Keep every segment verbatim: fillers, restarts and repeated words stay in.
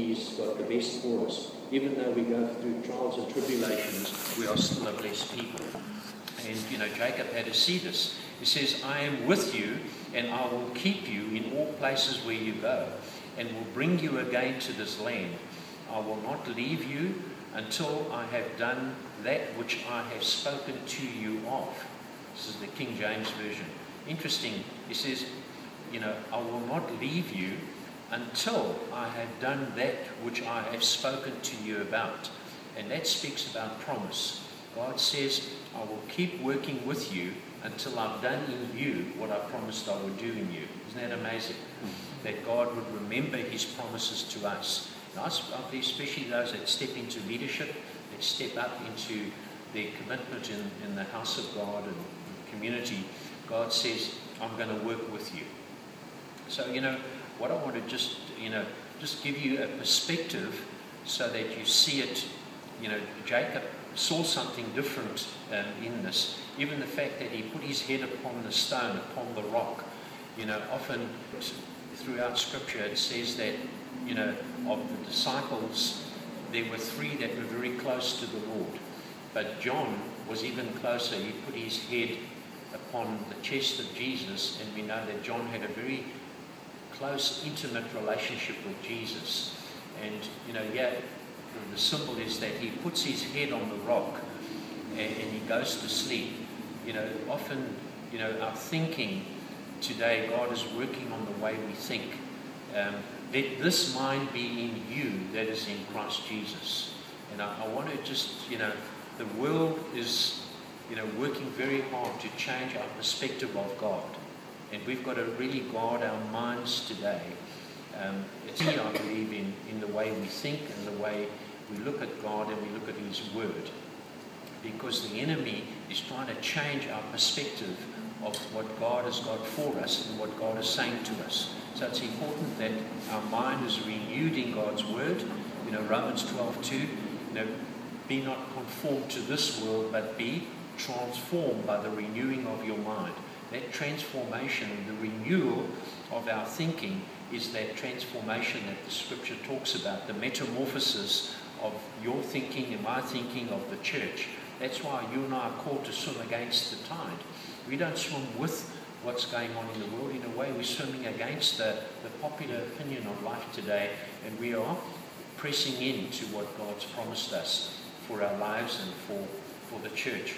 He's got the best for us. Even though we go through trials and tribulations, we are still a blessed people. And, you know, Jacob had to see this. He says, I am with you, and I will keep you in all places where you go, and will bring you again to this land. I will not leave you until I have done that which I have spoken to you of. This is the King James Version. Interesting. He says, you know, I will not leave you until I have done that which I have spoken to you about. And that speaks about promise. God says, I will keep working with you until I've done in you what I promised I would do in you. Isn't that amazing? Mm-hmm. That God would remember his promises to us. And I believe especially those that step into leadership, that step up into their commitment in, in the house of God and community. God says, I'm going to work with you. So, you know, what I want to just, you know, just give you a perspective so that you see it. You know, Jacob saw something different um, in this. Even the fact that he put his head upon the stone, upon the rock. You know, often throughout Scripture it says that, you know, of the disciples, there were three that were very close to the Lord. But John was even closer. He put his head upon the chest of Jesus, and we know that John had a very close, intimate relationship with Jesus. And, you know, yeah, the symbol is that he puts his head on the rock and, and he goes to sleep. You know, often, you know, our thinking today, God is working on the way we think. Um, let this mind be in you that is in Christ Jesus. And I, I want to just, you know, the world is, you know, working very hard to change our perspective of God. And we've got to really guard our minds today. Um, it's key, I believe, in, in the way we think and the way we look at God and we look at his word. Because the enemy is trying to change our perspective of what God has got for us and what God is saying to us. So it's important that our mind is renewed in God's word. You know, Romans twelve two, you know, be not conformed to this world, but be transformed by the renewing of your mind. That transformation, the renewal of our thinking, is that transformation that the Scripture talks about, the metamorphosis of your thinking and my thinking of the church. That's why you and I are called to swim against the tide. We don't swim with what's going on in the world. In a way, we're swimming against the, the popular opinion of life today, and we are pressing into what God's promised us for our lives and for, for the church.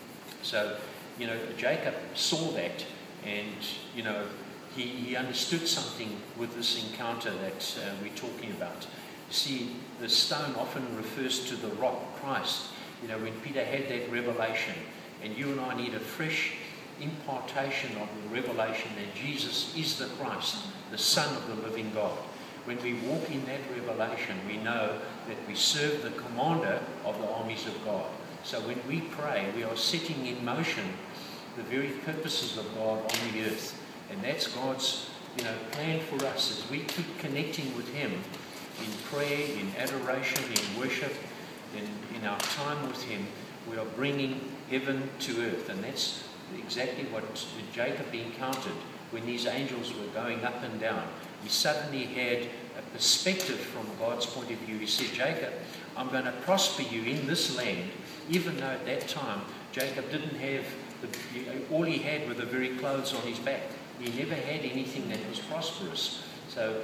So, you know, Jacob saw that, and, you know, he, he understood something with this encounter that uh, we're talking about. You see, the stone often refers to the rock, Christ. You know, when Peter had that revelation, and you and I need a fresh impartation of the revelation that Jesus is the Christ, the Son of the living God. When we walk in that revelation, we know that we serve the commander of the armies of God. So when we pray, we are setting in motion the very purposes of God on the earth. And that's God's, you know, plan for us as we keep connecting with him in prayer, in adoration, in worship, in, in our time with him. We are bringing heaven to earth. And that's exactly what Jacob encountered when these angels were going up and down. He suddenly had a perspective from God's point of view. He said, Jacob, I'm going to prosper you in this land, even though at that time Jacob didn't have, the, all he had were the very clothes on his back. He never had anything that was prosperous. So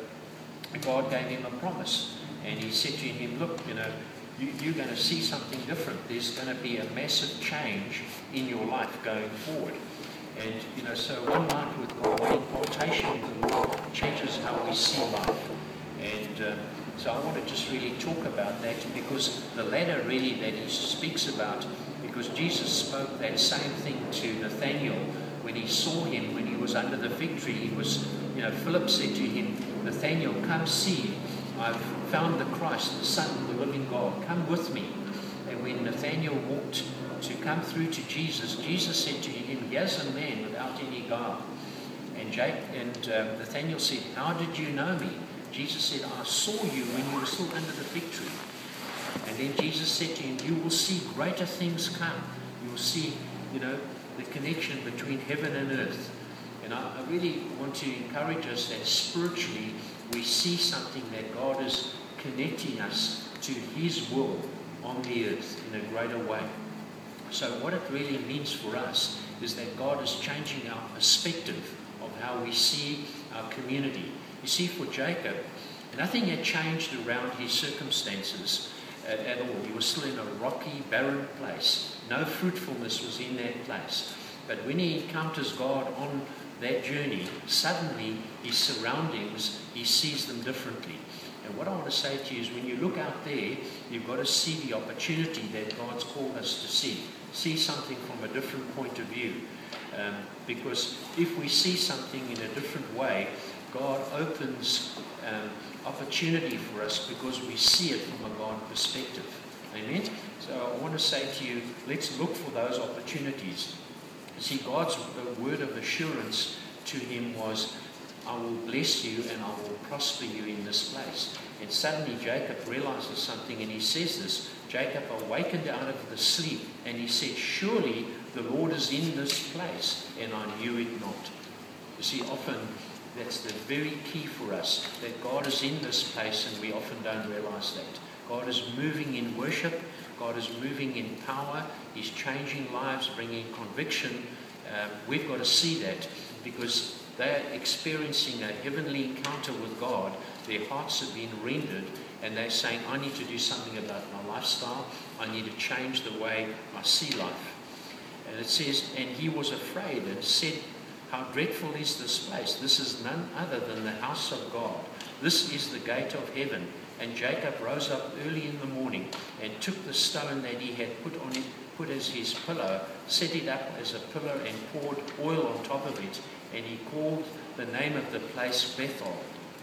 God gave him a promise, and he said to him, look, you know, you, you're going to see something different. There's going to be a massive change in your life going forward. And, you know, so one night with God, one impartation of the Lord changes how we see life. And um, so I want to just really talk about that, because the ladder really that he speaks about, because Jesus spoke that same thing to Nathanael when he saw him, when he was under the fig tree. He was, you know, Philip said to him, Nathanael, come see, I've found the Christ, the Son of the living God, come with me. And when Nathanael walked to come through to Jesus, Jesus said to him, here's a man without any guile. And Jake and uh, Nathanael said, how did you know me? Jesus said, I saw you when you were still under the fig tree. And then Jesus said to him, you will see greater things come. You will see, you know, the connection between heaven and earth. And I, I really want to encourage us that spiritually we see something that God is connecting us to his will on the earth in a greater way. So what it really means for us is that God is changing our perspective of how we see our community. You see, for Jacob, nothing had changed around his circumstances at, at all. He was still in a rocky, barren place. No fruitfulness was in that place. But when he encounters God on that journey, suddenly his surroundings, he sees them differently. And what I want to say to you is when you look out there, you've got to see the opportunity that God's called us to see. See something from a different point of view. Um, because if we see something in a different way, God opens um, opportunity for us because we see it from a God perspective. Amen? So I want to say to you, let's look for those opportunities. See, God's word of assurance to him was, I will bless you and I will prosper you in this place. And suddenly Jacob realizes something, and he says this. Jacob awakened out of the sleep and he said, surely the Lord is in this place, and I knew it not. You see, often that's the very key for us, that God is in this place and we often don't realize that. God is moving in worship. God is moving in power. He's changing lives, bringing conviction. Uh, we've got to see that because they're experiencing a heavenly encounter with God. Their hearts have been rendered, and they're saying, I need to do something about my lifestyle. I need to change the way I see life. And it says, and he was afraid and said, how dreadful is this place? This is none other than the house of God. This is the gate of heaven. And Jacob rose up early in the morning and took the stone that he had put on it, put as his pillow, set it up as a pillar, and poured oil on top of it. And he called the name of the place Bethel.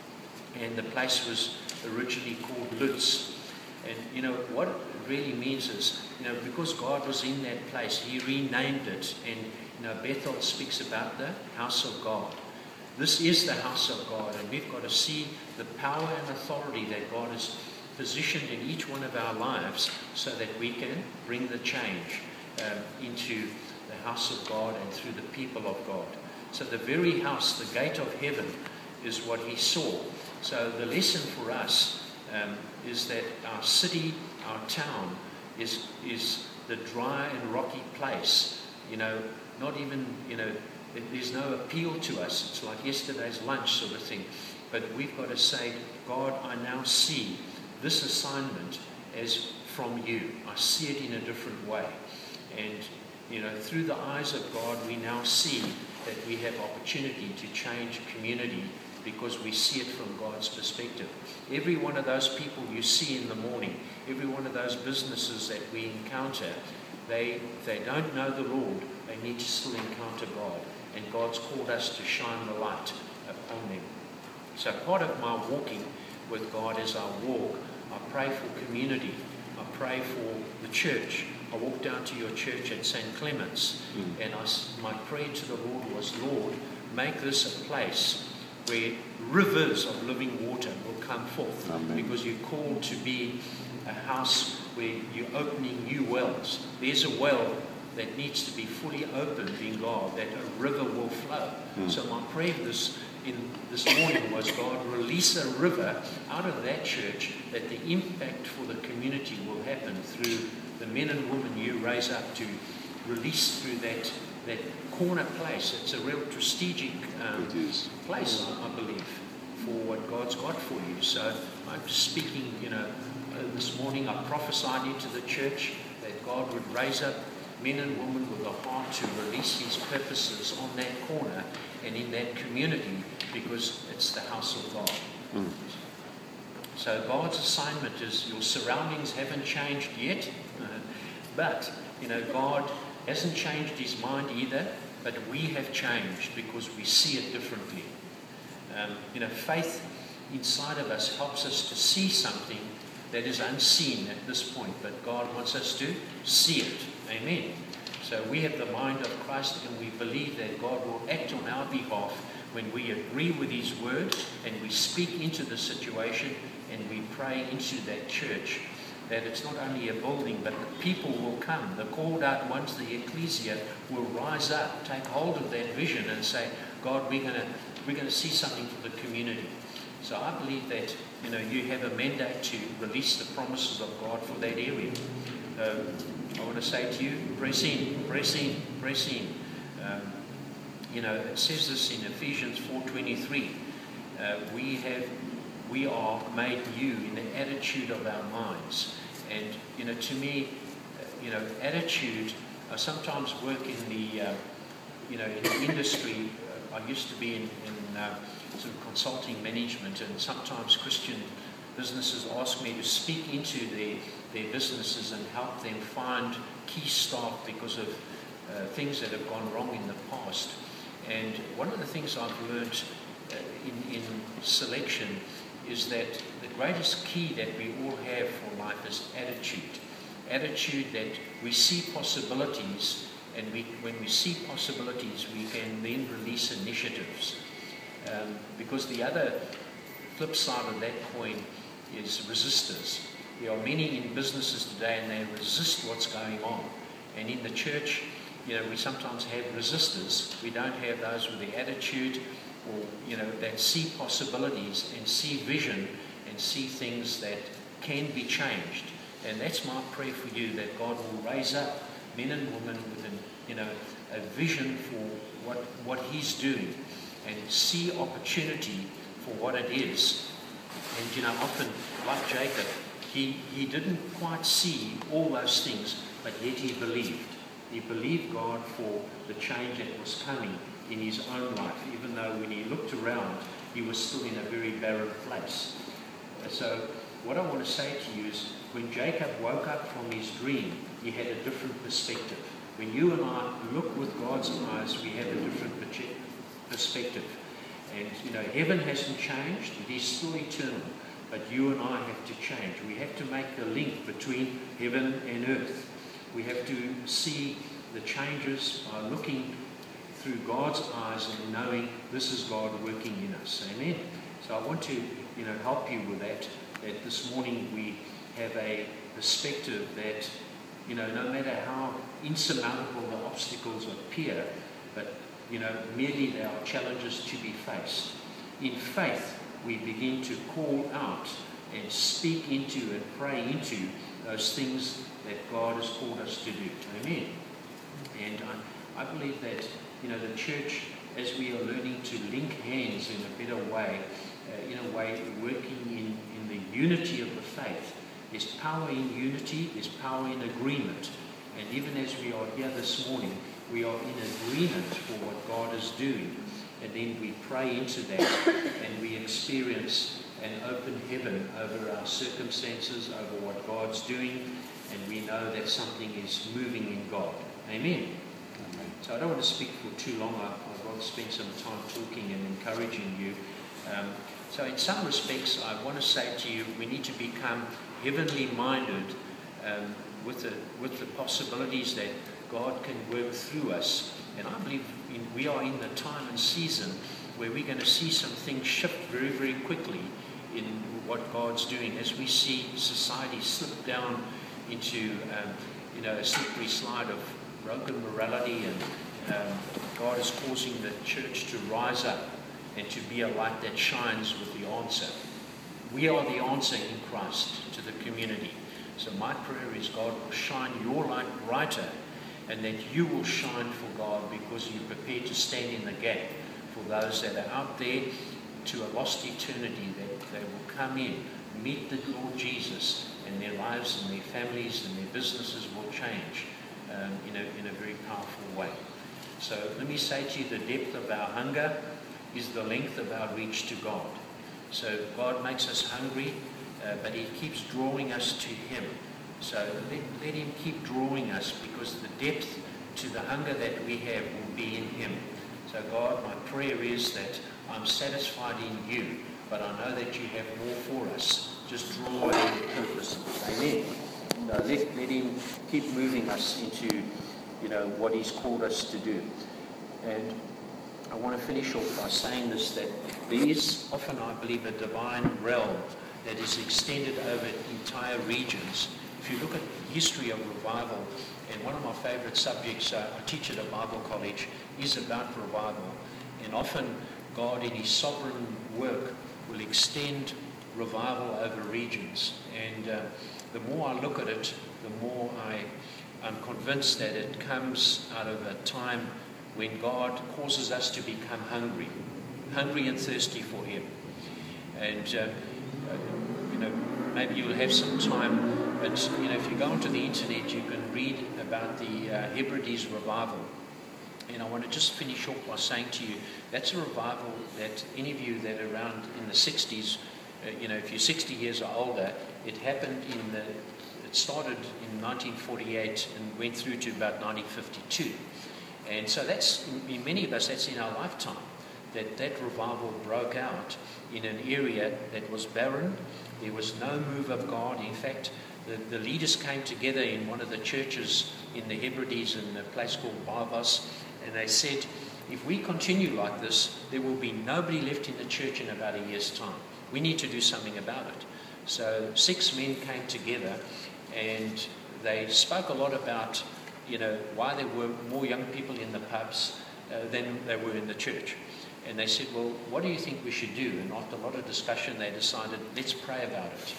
And the place was originally called Luz. And you know what it really means is, you know, because God was in that place, he renamed it. And you know, Bethel speaks about the house of God. This is the house of God, and we've got to see the power and authority that God has positioned in each one of our lives so that we can bring the change um, into the house of God and through the people of God. So the very house, the gate of heaven, is what he saw. So the lesson for us um, is that our city, our town, is is the dry and rocky place. You know, not even, you know, there's no appeal to us. It's like yesterday's lunch sort of thing. But we've got to say, God, I now see this assignment as from you. I see it in a different way. And, you know, through the eyes of God, we now see that we have opportunity to change community because we see it from God's perspective. Every one of those people you see in the morning, every one of those businesses that we encounter, they, if they don't know the Lord, they need to still encounter God. And God's called us to shine the light upon them. So part of my walking with God as I walk, I pray for community. I pray for the church. I walked down to your church at Saint Clement's, mm. and I, my prayer to the Lord was, Lord, make this a place where rivers of living water will come forth. Amen. Because you're called to be a house where you're opening new wells. There's a well that needs to be fully opened in God, that a river will flow. Mm. So my prayer this in this morning was, God, release a river out of that church, that the impact for the community will happen through the men and women you raise up to release through that that corner place. It's a real strategic um, place, I, I believe, for what God's got for you. So I'm speaking, you know, uh, this morning I prophesied into the church that God would raise up men and women with a heart to release his purposes on that corner and in that community, because it's the house of God. Mm. So God's assignment is, your surroundings haven't changed yet, uh, but, you know, God hasn't changed his mind either, but we have changed because we see it differently. Um, you know, faith inside of us helps us to see something that is unseen at this point, but God wants us to see it. Amen. So we have the mind of Christ, and we believe that God will act on our behalf when we agree with his word and we speak into the situation and we pray into that church, that it's not only a building, but the people will come. The called out ones, the ecclesia, will rise up, take hold of that vision and say, God, we're going to we're going to see something for the community. So I believe that, you know, you have a mandate to release the promises of God for that area. Um, I want to say to you, press in, press in, press in. Um, you know, it says this in Ephesians four twenty-three. Uh, we have, we are made new in the attitude of our minds. And, you know, to me, uh, you know, attitude, I sometimes work in the, uh, you know, in the industry. uh, I used to be in, in uh, sort of consulting management, and sometimes Christian businesses ask me to speak into their, their businesses and help them find key staff because of uh, things that have gone wrong in the past. And one of the things I've learned uh, in, in selection is that the greatest key that we all have for life is attitude. Attitude that we see possibilities, and we, when we see possibilities, we can then release initiatives. Um, because the other flip side of that coin is resistors. There are many in businesses today, and they resist what's going on. And in the church, you know, we sometimes have resistors. We don't have those with the attitude, or, you know, that see possibilities and see vision and see things that can be changed. And that's my prayer for you, that God will raise up men and women with an, you know, a vision for what what He's doing, and see opportunity for what it is. And, you know, often, like Jacob, he, he didn't quite see all those things, but yet he believed. He believed God for the change that was coming in his own life, even though when he looked around, he was still in a very barren place. So what I want to say to you is, when Jacob woke up from his dream, he had a different perspective. When you and I look with God's eyes, we have a different perspective. And, you know, heaven hasn't changed. It is still eternal. But you and I have to change. We have to make the link between heaven and earth. We have to see the changes by looking through God's eyes and knowing this is God working in us. Amen. So I want to, you know, help you with that, that this morning we have a perspective that, you know, no matter how insurmountable the obstacles appear, but, you know, merely there are challenges to be faced. In faith, we begin to call out and speak into and pray into those things that God has called us to do. Amen. And I, I believe that, you know, the church, as we are learning to link hands in a better way, uh, in a way working in, in the unity of the faith, there's power in unity, there's power in agreement. And even as we are here this morning, we are in agreement for what God is doing. And then we pray into that, and we experience an open heaven over our circumstances, over what God's doing, and we know that something is moving in God. Amen. Amen. So I don't want to speak for too long. I'd rather spend some time talking and encouraging you. Um, so in some respects, I want to say to you, we need to become heavenly minded um, with the with the possibilities that God can work through us. And I believe in, we are in the time and season where we're going to see some things shift very, very quickly in what God's doing, as we see society slip down into um, you know, a slippery slide of broken morality, and um, God is causing the church to rise up and to be a light that shines with the answer. We are the answer in Christ to the community. So my prayer is God will shine your light brighter, and that you will shine for God because you're prepared to stand in the gap for those that are out there to a lost eternity, that they will come in, meet the Lord Jesus, and their lives and their families and their businesses will change um, in, a, in a very powerful way. So let me say to you, the depth of our hunger is the length of our reach to God. So God makes us hungry, uh, but He keeps drawing us to Him. So let, let Him keep drawing us, because the depth to the hunger that we have will be in Him. So God, my prayer is that I'm satisfied in you, but I know that you have more for us. Just draw away the purpose. Amen. So let, let Him keep moving us into, you know, what He's called us to do. And I want to finish off by saying this, that there is often, I believe, a divine realm that is extended over entire regions. If you look at the history of revival, and one of my favorite subjects uh, I teach at a Bible college is about revival. And often God, in His sovereign work, will extend revival over regions. And uh, the more I look at it, the more I, I'm convinced that it comes out of a time when God causes us to become hungry, hungry and thirsty for Him. And, uh, you know, maybe you'll have some time, but, you know, if you go onto the internet, you can read about the uh, Hebrides revival. And I want to just finish off by saying to you, that's a revival that any of you that are around in the sixties, uh, you know, if you're sixty years or older, it happened in the, it started in nineteen forty-eight and went through to about nineteen fifty-two. And so that's, in many of us, that's in our lifetime, that that revival broke out in an area that was barren. There was no move of God. In fact, the, the leaders came together in one of the churches in the Hebrides in a place called Barbas, and they said, if we continue like this, there will be nobody left in the church in about a year's time. We need to do something about it. So six men came together, and they spoke a lot about, you know, why there were more young people in the pubs uh, than there were in the church. And they said, well, what do you think we should do? And after a lot of discussion, they decided, let's pray about it.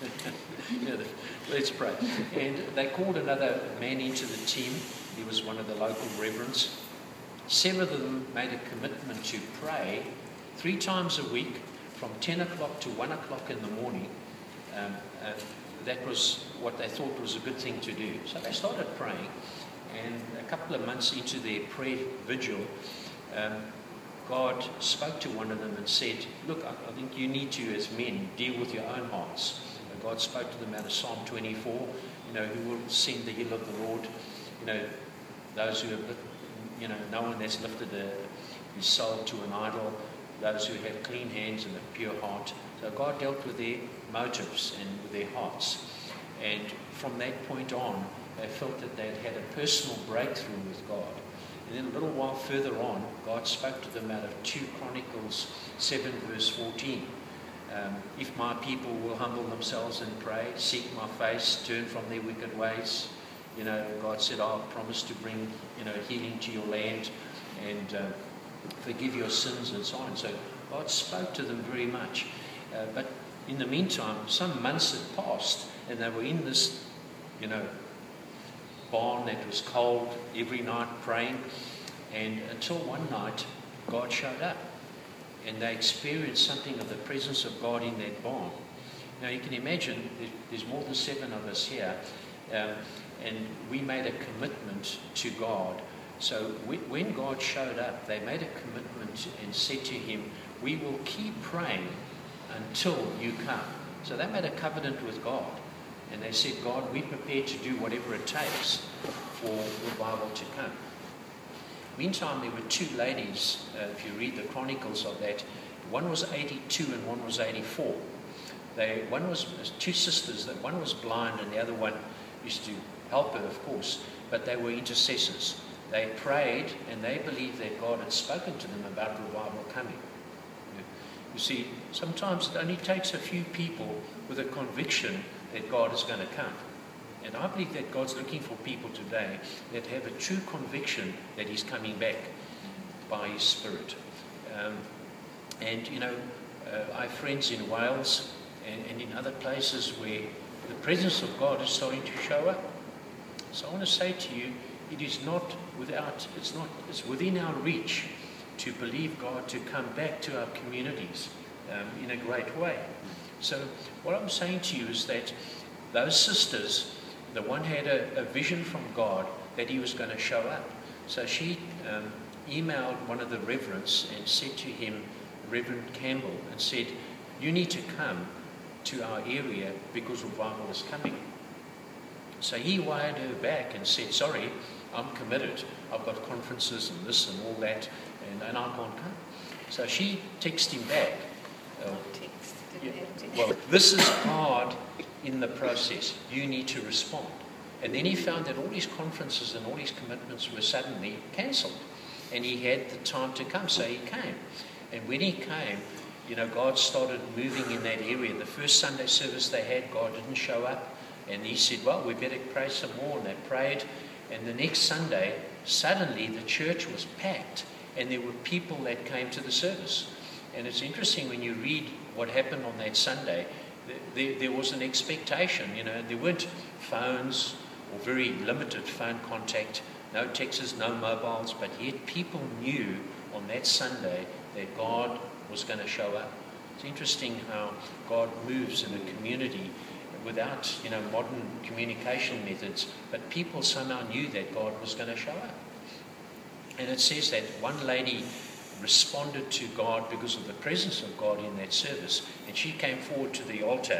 You know, let's pray. And they called another man into the team. He was one of the local reverends. Seven of them made a commitment to pray three times a week from ten o'clock to one o'clock in the morning. Um, uh, that was what they thought was a good thing to do. So they started praying, and a couple of months into their prayer vigil, um, God spoke to one of them and said, look, I, I think you need to, as men, deal with your own hearts. And God spoke to them out of Psalm twenty-four, you know, who will sing the hill of the Lord, you know, those who have, you know, no one that's lifted a, his soul to an idol, those who have clean hands and a pure heart. So God dealt with their motives and with their hearts. And from that point on, they felt that they had had a personal breakthrough with God. And then a little while further on, God spoke to them out of Second Chronicles seven verse fourteen. Um, if my people will humble themselves and pray, seek my face, turn from their wicked ways, you know, God said, I'll promise to bring, you know, healing to your land and uh, forgive your sins and so on. So God spoke to them very much. Uh, but in the meantime, some months had passed, and they were in this, you know, barn that was cold every night praying, and until one night God showed up and they experienced something of the presence of God in that barn. Now you can imagine there's more than seven of us here, um, and we made a commitment to God. So when God showed up, they made a commitment and said to him, we will keep praying until you come. So they made a covenant with God. And they said, God, we're prepared to do whatever it takes for revival to come. Meantime, there were two ladies, uh, if you read the chronicles of that. One was eighty-two and one was eighty-four. They, one was two sisters, that one was blind and the other one used to help her, of course, but they were intercessors. They prayed and they believed that God had spoken to them about revival coming. You see, sometimes it only takes a few people with a conviction that God is going to come. And I believe that God's looking for people today that have a true conviction that he's coming back by his Spirit. Um, and, you know, uh, I have friends in Wales and, and in other places where the presence of God is starting to show up. So I want to say to you, it is not without, it's not, it's within our reach to believe God to come back to our communities um, in a great way. So what I'm saying to you is that those sisters, the one had a, a vision from God that he was going to show up. So she um, emailed one of the reverends and said to him, Reverend Campbell, and said, you need to come to our area because revival is coming. So he wired her back and said, sorry, I'm committed. I've got conferences and this and all that, and, and I can't come. So she texted him back. Uh, yeah, well, this is hard in the process. You need to respond. And then he found that all his conferences and all his commitments were suddenly cancelled. And he had the time to come, so he came. And when he came, you know, God started moving in that area. The first Sunday service they had, God didn't show up. And he said, well, we better pray some more. And they prayed. And the next Sunday, suddenly the church was packed. And there were people that came to the service. And it's interesting when you read what happened on that Sunday, there, there was an expectation, you know, there weren't phones or very limited phone contact, no texts, no mobiles, but yet people knew on that Sunday that God was going to show up. It's interesting how God moves in a community without, you know, modern communication methods, but people somehow knew that God was going to show up. And it says that one lady responded to God because of the presence of God in that service, and she came forward to the altar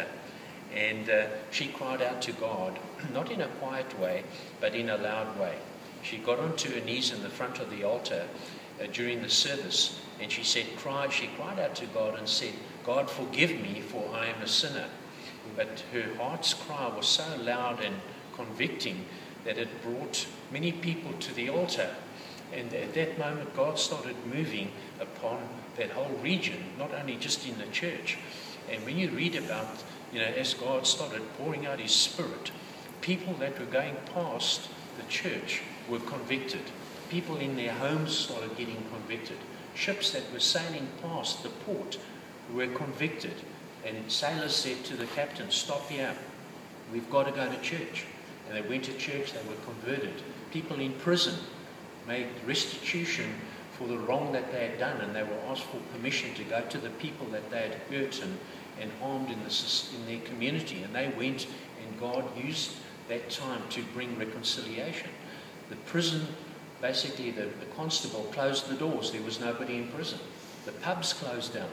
and uh, she cried out to God, not in a quiet way, but in a loud way. She got onto her knees in the front of the altar uh, during the service, and she said, cried, she cried out to God and said, God, forgive me, for I am a sinner. But her heart's cry was so loud and convicting that it brought many people to the altar. And at that moment, God started moving upon that whole region, not only just in the church. And when you read about, you know, as God started pouring out his Spirit, people that were going past the church were convicted. People in their homes started getting convicted. Ships that were sailing past the port were convicted. And sailors said to the captain, stop here, we've got to go to church. And they went to church, they were converted. People in prison made restitution for the wrong that they had done, and they were asked for permission to go to the people that they had hurt and, and harmed in, the, in their community. And they went, and God used that time to bring reconciliation. The prison, basically the, the constable closed the doors. There was nobody in prison. The pubs closed down.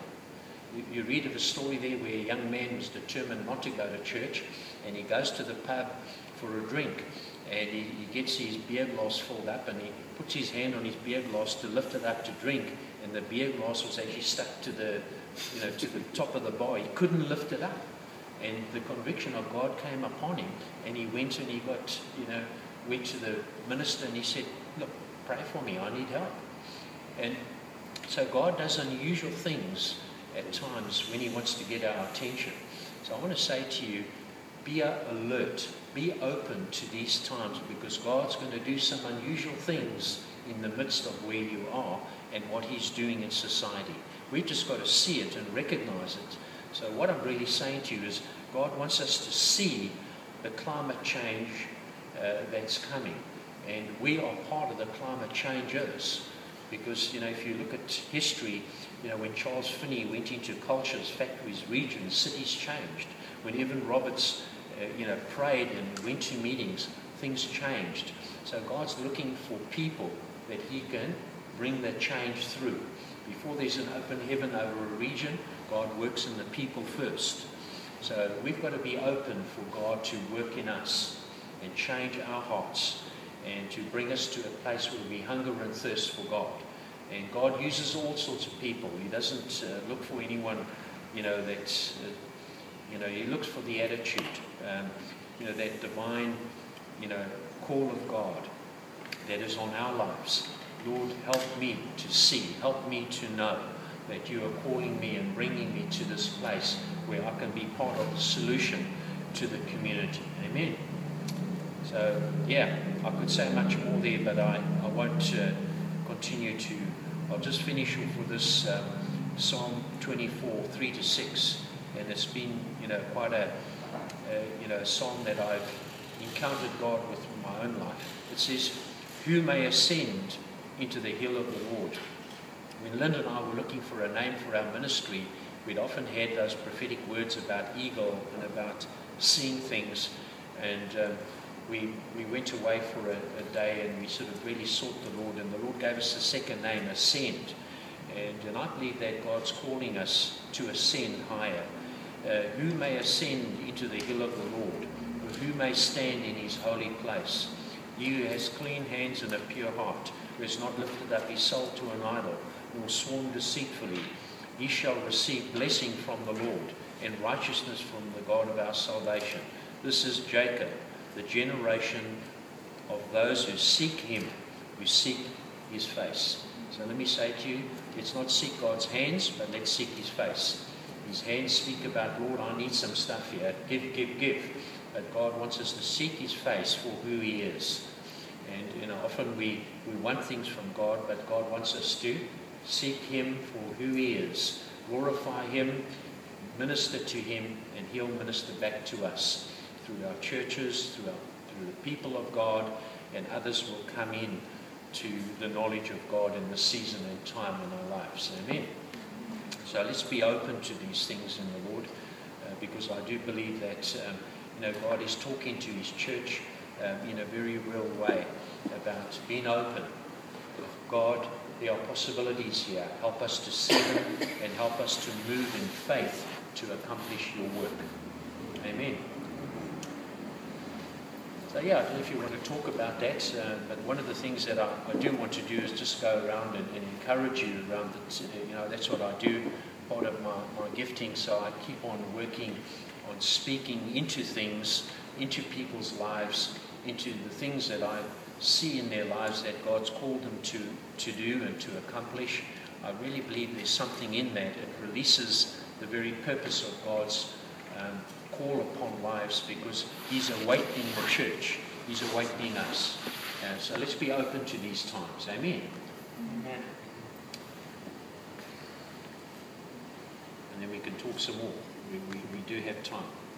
You read of a story there where a young man was determined not to go to church, and he goes to the pub for a drink, and he, he gets his beer glass filled up, and he puts his hand on his beer glass to lift it up to drink, and the beer glass was actually stuck to the, you know, to the top of the bar. He couldn't lift it up, and the conviction of God came upon him, and he went and he got, you know, went to the minister and he said, look, pray for me, I need help. And so God does unusual things at times when he wants to get our attention. So I want to say to you, be alert, be open to these times, because God's going to do some unusual things in the midst of where you are and what he's doing in society. We've just got to see it and recognize it. So what I'm really saying to you is God wants us to see the climate change uh, that's coming. And we are part of the climate changers. Because, you know, if you look at history, you know, when Charles Finney went into cultures, factories, regions, cities changed. When Evan Roberts, uh, you know, prayed and went to meetings, things changed. So God's looking for people that he can bring that change through. Before there's an open heaven over a region, God works in the people first. So we've got to be open for God to work in us and change our hearts, and to bring us to a place where we hunger and thirst for God. And God uses all sorts of people. He doesn't uh, look for anyone, you know, that, uh, you know, he looks for the attitude, um, you know, that divine, you know, call of God that is on our lives. Lord, help me to see, help me to know that you are calling me and bringing me to this place where I can be part of the solution to the community. Amen. So, yeah, I could say much more there, but I, I won't uh, continue to. I'll just finish off with this um, Psalm twenty-four, three to six. And it's been, you know, quite a, a, you know, a psalm that I've encountered God with in my own life. It says, who may ascend into the hill of the Lord? When Lynn and I were looking for a name for our ministry, we'd often had those prophetic words about eagle and about seeing things. And um, We, we went away for a, a day and we sort of really sought the Lord, and the Lord gave us a second name, Ascend. And, and I believe that God's calling us to ascend higher. Uh, who may ascend into the hill of the Lord? Or who may stand in his holy place? He who has clean hands and a pure heart, who has not lifted up his soul to an idol, nor sworn deceitfully, he shall receive blessing from the Lord and righteousness from the God of our salvation. This is Jacob, the generation of those who seek him, who seek his face. So let me say to you, let's not seek God's hands, but let's seek his face. His hands speak about, Lord, I need some stuff here. Give, give, give. But God wants us to seek his face for who he is. And, you know, often we, we want things from God, but God wants us to seek him for who he is. Glorify him, minister to him, and he'll minister back to us through our churches, through, our, through the people of God, and others will come in to the knowledge of God in this season and time in our lives. Amen. So let's be open to these things in the Lord, uh, because I do believe that um, you know, God is talking to his church um, in a very real way about being open. God, there are possibilities here. Help us to see them and help us to move in faith to accomplish your work. Amen. So yeah, I don't know if you want to talk about that, uh, but one of the things that I, I do want to do is just go around and, and encourage you around the, you know, that's what I do, part of my, my gifting, so I keep on working on speaking into things, into people's lives, into the things that I see in their lives that God's called them to, to do and to accomplish. I really believe there's something in that. It releases the very purpose of God's um, call upon lives, because he's awakening the church. He's awakening us. Uh, so let's be open to these times. Amen. Amen. And then we can talk some more. We, we, we do have time.